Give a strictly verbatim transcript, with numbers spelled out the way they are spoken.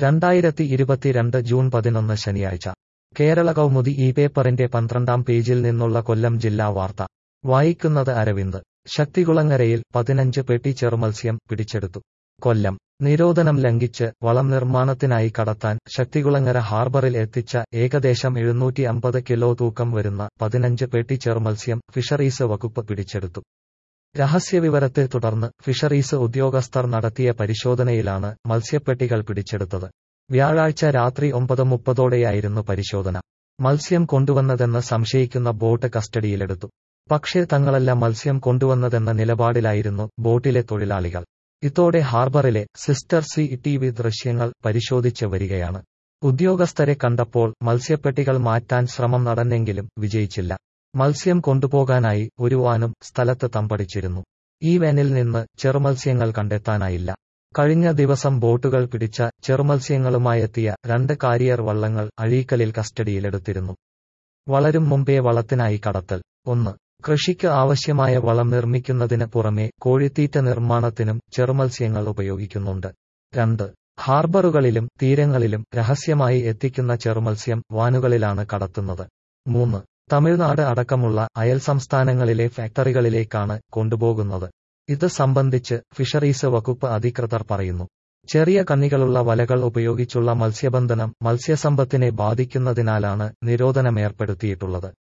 രണ്ടായിരത്തി ഇരുപത്തിരണ്ട് ജൂൺ പതിനൊന്ന് ശനിയാഴ്ച കേരള കൗമുദി ഈ പേപ്പറിന്റെ പന്ത്രണ്ടാം പേജിൽ നിന്നുള്ള കൊല്ലം ജില്ലാ വാർത്ത വായിക്കുന്നത് അരവിന്ദ്. ശക്തികുളങ്ങരയിൽ പതിനഞ്ച് പെട്ടി ചെറുമത്സ്യം പിടിച്ചെടുത്തു. കൊല്ലം. നിരോധനം ലംഘിച്ച് വളം നിർമ്മാണത്തിനായി കടത്താൻ ശക്തികുളങ്ങര ഹാർബറിൽ എത്തിച്ച ഏകദേശം എഴുന്നൂറ്റി അമ്പത് കിലോ തൂക്കം വരുന്ന പതിനഞ്ച് പെട്ടി ചെറുമത്സ്യം ഫിഷറീസ് വകുപ്പ് പിടിച്ചെടുത്തു. രഹസ്യവിവരത്തെ തുടർന്ന് ഫിഷറീസ് ഉദ്യോഗസ്ഥർ നടത്തിയ പരിശോധനയിലാണ് മത്സ്യപ്പെട്ടികൾ പിടിച്ചെടുത്തത്. വ്യാഴാഴ്ച രാത്രി ഒമ്പത് മുപ്പതോടെയായിരുന്നു പരിശോധന. മത്സ്യം കൊണ്ടുവന്നതെന്ന് സംശയിക്കുന്ന ബോട്ട് കസ്റ്റഡിയിലെടുത്തു. പക്ഷേ തങ്ങളല്ല മത്സ്യം കൊണ്ടുവന്നതെന്ന നിലപാടിലായിരുന്നു ബോട്ടിലെ തൊഴിലാളികൾ. ഇതോടെ ഹാർബറിലെ സിസ്റ്റർ സി ടി വി ദൃശ്യങ്ങൾ പരിശോധിച്ച് വരികയാണ്. ഉദ്യോഗസ്ഥരെ കണ്ടപ്പോൾ മത്സ്യപ്പെട്ടികൾ മാറ്റാൻ ശ്രമം നടന്നെങ്കിലും വിജയിച്ചില്ല. മത്സ്യം കൊണ്ടുപോകാനായി ഒരു വാനും സ്ഥലത്ത് തമ്പടിച്ചിരുന്നു. ഈ വാനിൽ നിന്ന് ചെറുമത്സ്യങ്ങൾ കണ്ടെത്താനായില്ല. കഴിഞ്ഞ ദിവസം ബോട്ടുകൾ പിടിച്ച ചെറുമത്സ്യങ്ങളുമായെത്തിയ രണ്ട് കാരിയർ വള്ളങ്ങൾ അഴീക്കലിൽ കസ്റ്റഡിയിലെടുത്തിരുന്നു. വളരും മുമ്പേ വളത്തിനായി കടത്തൽ. ഒന്ന്. കൃഷിക്ക് ആവശ്യമായ വളം നിർമ്മിക്കുന്നതിന് പുറമെ കോഴിത്തീറ്റ നിർമ്മാണത്തിനും ചെറുമത്സ്യങ്ങൾ ഉപയോഗിക്കുന്നുണ്ട്. രണ്ട്. ഹാർബറുകളിലും തീരങ്ങളിലും രഹസ്യമായി എത്തിക്കുന്ന ചെറുമത്സ്യം വാനുകളിലാണ് കടത്തുന്നത്. മൂന്ന്. തമിഴ്നാട് അടക്കമുള്ള അയൽ സംസ്ഥാനങ്ങളിലെ ഫാക്ടറികളിലേക്കാണ് കൊണ്ടുപോകുന്നത്. ഇത് സംബന്ധിച്ച് ഫിഷറീസ് വകുപ്പ് അധികൃതർ പറയുന്നു. ചെറിയ കണ്ണികളുള്ള വലകൾ ഉപയോഗിച്ചുള്ള മത്സ്യബന്ധനം മത്സ്യസമ്പത്തിനെ ബാധിക്കുന്നതിനാലാണ് നിരോധനമേർപ്പെടുത്തിയിട്ടുള്ളത്.